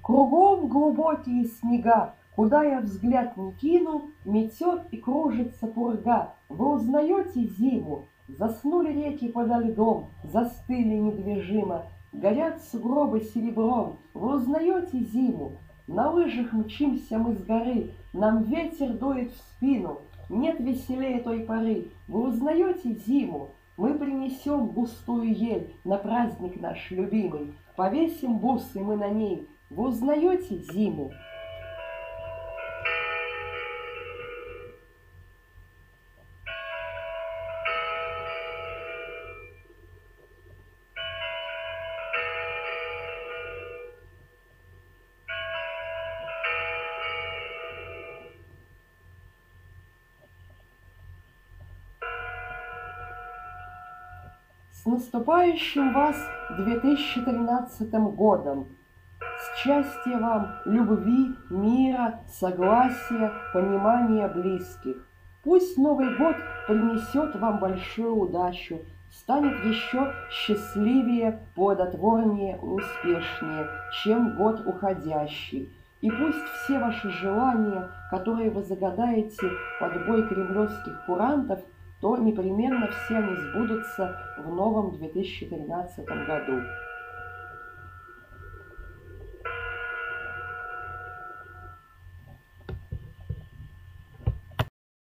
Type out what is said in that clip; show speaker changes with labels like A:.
A: Кругом глубокие снега, куда я взгляд не кину, метет и кружится пурга. Вы узнаете зиму? Заснули реки подо льдом, застыли недвижимо, горят сугробы серебром. Вы узнаете зиму? На лыжах мчимся мы с горы, нам ветер дует в спину. Нет веселее той поры. Вы узнаете зиму? Мы принесем густую ель на праздник наш любимый, повесим бусы мы на ней. Вы узнаете зиму? С наступающим вас 2013 годом! Счастья вам, любви, мира, согласия, понимания близких. Пусть Новый год принесет вам большую удачу, станет еще счастливее, плодотворнее, успешнее, чем год уходящий. И пусть все ваши желания, которые вы загадаете под бой кремлевских курантов, то непременно все они сбудутся в новом 2013 году.